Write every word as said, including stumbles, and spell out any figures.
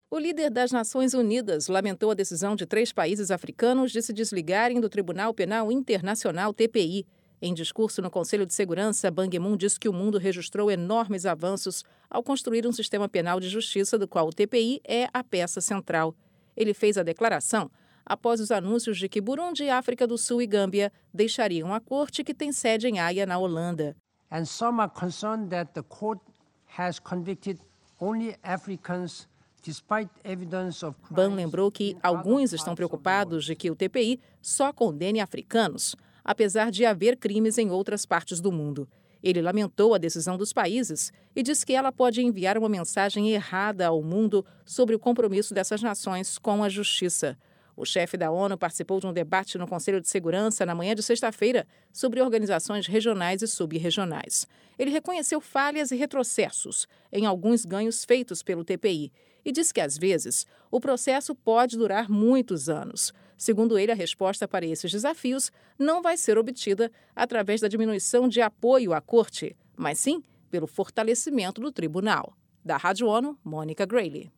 O líder das Nações Unidas lamentou a decisão de três países africanos de se desligarem do Tribunal Penal Internacional T P I. Em discurso no Conselho de Segurança, Ban Ki-moon disse que o mundo registrou enormes avanços ao construir um sistema penal de justiça do qual o T P I é a peça central. Ele fez a declaração após os anúncios de que Burundi, África do Sul e Gâmbia deixariam a corte que tem sede em Haia, na Holanda. And some are concerned that the court has convicted only Africans. Ban lembrou que alguns estão preocupados de que o T P I só condene africanos, apesar de haver crimes em outras partes do mundo. Ele lamentou a decisão dos países e disse que ela pode enviar uma mensagem errada ao mundo sobre o compromisso dessas nações com a justiça. O chefe da ONU participou de um debate no Conselho de Segurança na manhã de sexta-feira sobre organizações regionais e sub-regionais. Ele reconheceu falhas e retrocessos em alguns ganhos feitos pelo T P I e disse que, às vezes, o processo pode durar muitos anos. Segundo ele, a resposta para esses desafios não vai ser obtida através da diminuição de apoio à corte, mas sim pelo fortalecimento do tribunal. Da Rádio ONU, Mônica Grayle.